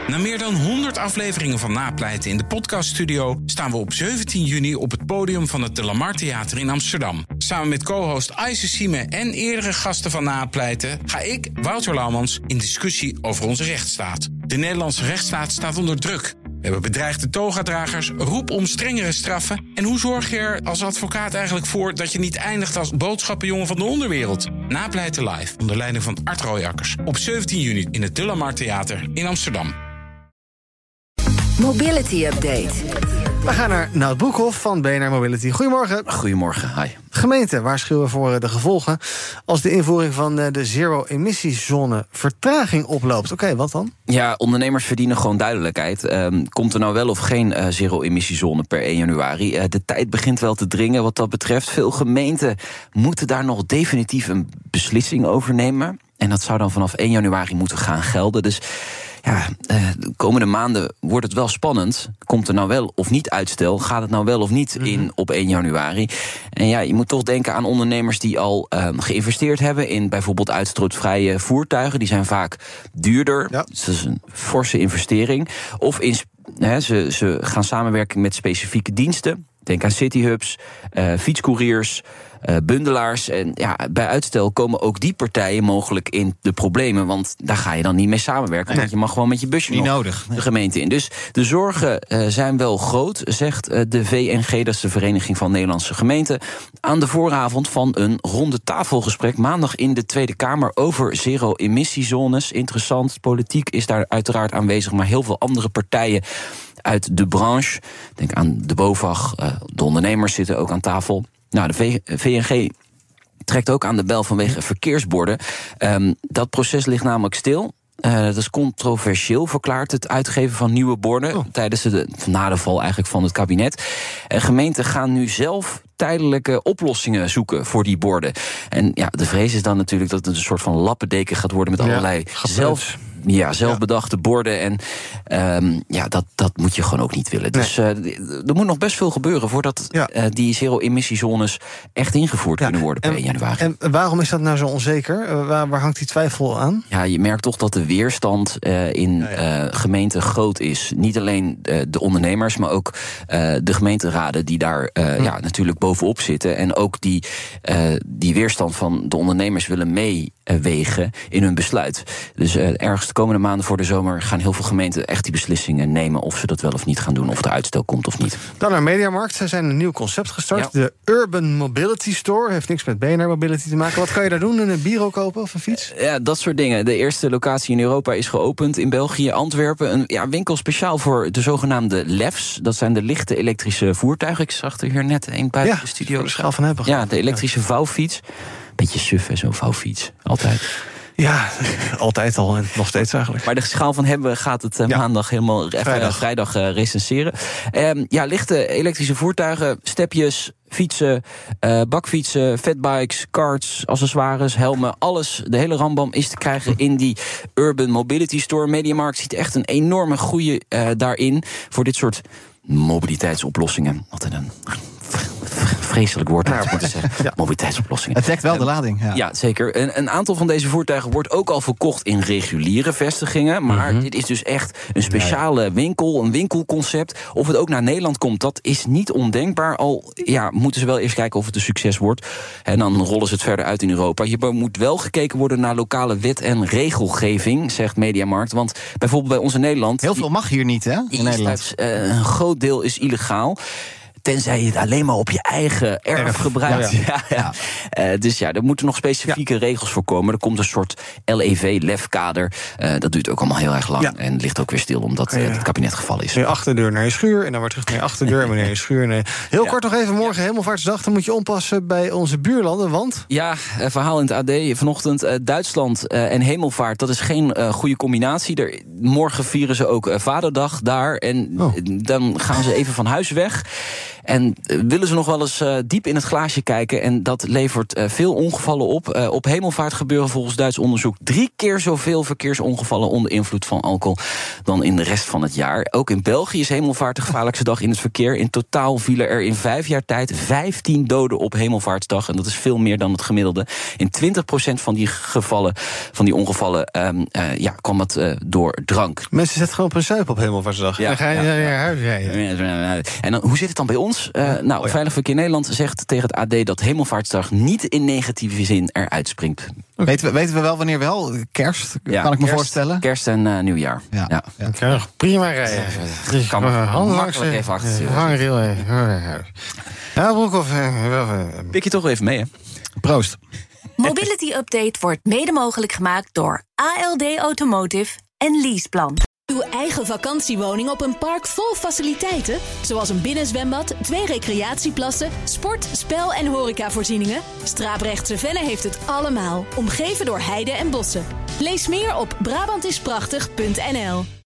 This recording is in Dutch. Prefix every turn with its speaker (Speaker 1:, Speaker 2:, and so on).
Speaker 1: Na meer dan 100 afleveringen van Napleiten in de podcaststudio staan we op 17 juni op het podium van het De Lamar Theater in Amsterdam. Samen met co-host Ayse Sieme en eerdere gasten van Napleiten ga ik, Wouter Laumans, in discussie over onze rechtsstaat. De Nederlandse rechtsstaat staat onder druk. We hebben bedreigde togadragers, roep om strengere straffen. En hoe zorg je er als advocaat eigenlijk voor dat je niet eindigt als boodschappenjongen van de onderwereld? Napleiten live, onder leiding van Art Rooijakkers. Op 17 juni in het De Lamar Theater in Amsterdam.
Speaker 2: Mobility Update.
Speaker 3: We gaan naar Nout Broekhoff van BNR Mobility. Goedemorgen.
Speaker 4: Goedemorgen, hi.
Speaker 3: Gemeenten waarschuwen voor de gevolgen als de invoering van de zero-emissiezone vertraging oploopt. Oké, wat dan?
Speaker 4: Ja, ondernemers verdienen gewoon duidelijkheid. Komt er nou wel of geen zero-emissiezone per 1 januari? De tijd begint wel te dringen wat dat betreft. Veel gemeenten moeten daar nog definitief een beslissing over nemen. En dat zou dan vanaf 1 januari moeten gaan gelden. Dus ja, de komende maanden wordt het wel spannend. Komt er nou wel of niet uitstel? Gaat het nou wel of niet in op 1 januari? En ja, je moet toch denken aan ondernemers die al geïnvesteerd hebben in bijvoorbeeld uitstootvrije voertuigen. Die zijn vaak duurder. Ja. Dus dat is een forse investering. Of ze gaan samenwerken met specifieke diensten. Denk aan cityhubs, fietscouriers, bundelaars. En ja, bij uitstel komen ook die partijen mogelijk in de problemen. Want daar ga je dan niet mee samenwerken. Want je mag gewoon met je busje
Speaker 5: niet
Speaker 4: nog
Speaker 5: nodig.
Speaker 4: De gemeente in. Dus de zorgen zijn wel groot, zegt de VNG, dat is de Vereniging van Nederlandse Gemeenten, aan de vooravond van een ronde tafelgesprek maandag in de Tweede Kamer over zero-emissiezones. Interessant, politiek is daar uiteraard aanwezig, maar heel veel andere partijen uit de branche. Denk aan de BOVAG, de ondernemers zitten ook aan tafel. Nou, de VNG trekt ook aan de bel vanwege verkeersborden. Dat proces ligt namelijk stil. Dat is controversieel, verklaart het uitgeven van nieuwe borden tijdens na de val eigenlijk van het kabinet. Gemeenten gaan nu zelf tijdelijke oplossingen zoeken voor die borden. En ja, de vrees is dan natuurlijk dat het een soort van lappendeken gaat worden met allerlei zelfbedachte borden. En dat moet je gewoon ook niet willen. Nee. Dus er moet nog best veel gebeuren voordat die zero-emissiezones echt ingevoerd kunnen worden per 1 januari.
Speaker 3: En waarom is dat nou zo onzeker? Waar hangt die twijfel aan?
Speaker 4: Ja, je merkt toch dat de weerstand in gemeenten groot is. Niet alleen de ondernemers, maar ook de gemeenteraden die daar natuurlijk bovenop zitten. En ook die weerstand van de ondernemers willen meewegen in hun besluit. Dus ergens de komende maanden voor de zomer gaan heel veel gemeenten echt die beslissingen nemen of ze dat wel of niet gaan doen, of er uitstel komt of niet.
Speaker 3: Dan naar Mediamarkt. Zij zijn een nieuw concept gestart. Ja. De Urban Mobility Store. Heeft niks met BNR Mobility te maken. Wat kan je daar doen? Een bureau kopen of een fiets?
Speaker 4: Ja, dat soort dingen. De eerste locatie in Europa is geopend in België, Antwerpen. Een winkel speciaal voor de zogenaamde LEF's. Dat zijn de lichte elektrische voertuigen. Ik zag er hier net een buiten de studio.
Speaker 3: Voor de schaal van hebben.
Speaker 4: Ja, de elektrische vouwfiets. Beetje suf, zo'n vouwfiets. Altijd.
Speaker 3: Ja, altijd al en nog steeds eigenlijk.
Speaker 4: Maar de schaal van hebben gaat het maandag helemaal vrijdag recenseren. Lichte elektrische voertuigen, stepjes, fietsen, bakfietsen, fatbikes, karts, accessoires, helmen, alles. De hele rambam is te krijgen in die Urban Mobility Store. Mediamarkt ziet echt een enorme groei daarin voor dit soort mobiliteitsoplossingen. Altijd een vreselijk woord moeten zeggen. Ja. Mobiliteitsoplossingen.
Speaker 5: Het trekt wel de lading.
Speaker 4: Ja, zeker. Een aantal van deze voertuigen wordt ook al verkocht in reguliere vestigingen. Maar dit is dus echt een speciale winkel, een winkelconcept. Of het ook naar Nederland komt, dat is niet ondenkbaar. Al moeten ze wel eerst kijken of het een succes wordt. En dan rollen ze het verder uit in Europa. Hier moet wel gekeken worden naar lokale wet en regelgeving, zegt Mediamarkt. Want bijvoorbeeld bij ons in Nederland,
Speaker 5: heel veel mag hier niet, hè? In Nederland.
Speaker 4: Een groot deel is illegaal. Tenzij je het alleen maar op je eigen erf gebruikt. Dus er moeten nog specifieke regels voor komen. Er komt een soort LEV-LEF-kader. Dat duurt ook allemaal heel erg lang. En ligt ook weer stil omdat het kabinet gevallen is.
Speaker 3: Je achterdeur naar je schuur en dan weer terug naar je achterdeur. En wanneer je schuur. Heel kort nog even, morgen Hemelvaartsdag. Dan moet je oppassen bij onze buurlanden, want?
Speaker 4: Ja, verhaal in het AD vanochtend. Duitsland en hemelvaart, dat is geen goede combinatie. Morgen vieren ze ook Vaderdag daar. En dan gaan ze even van huis weg. En willen ze nog wel eens diep in het glaasje kijken. En dat levert veel ongevallen op. Op hemelvaart gebeuren volgens Duits onderzoek 3 keer zoveel verkeersongevallen onder invloed van alcohol dan in de rest van het jaar. Ook in België is hemelvaart de gevaarlijkste dag in het verkeer. In totaal vielen er in 5 jaar tijd 15 doden op hemelvaartsdag. En dat is veel meer dan het gemiddelde. In 20% van die gevallen, van die ongevallen, kwam het door drank.
Speaker 3: Mensen zetten gewoon op een zuip op hemelvaartsdag.
Speaker 4: Ja,
Speaker 3: dan ga je naar je huis rijden.
Speaker 4: En dan, hoe zit het dan bij ons? Veilig Verkeer Nederland zegt tegen het AD dat hemelvaartsdag niet in negatieve zin eruit springt.
Speaker 5: Weten we wel wanneer wel? Kerst, kan ik me voorstellen?
Speaker 4: Kerst en nieuwjaar.
Speaker 3: Ja. Ik kan nog prima rijden.
Speaker 4: Kan makkelijk even achter.
Speaker 3: Hangrail. Ja, Broekhoff.
Speaker 4: Pik je toch even mee, hè?
Speaker 5: Proost.
Speaker 2: Mobility Update wordt mede mogelijk gemaakt door ALD Automotive en Leaseplan.
Speaker 6: Uw eigen vakantiewoning op een park vol faciliteiten, zoals een binnenzwembad, 2 recreatieplassen, sport, spel- en horecavoorzieningen. Straaprechtse Venne heeft het allemaal, omgeven door heide en bossen. Lees meer op Brabantisprachtig.nl.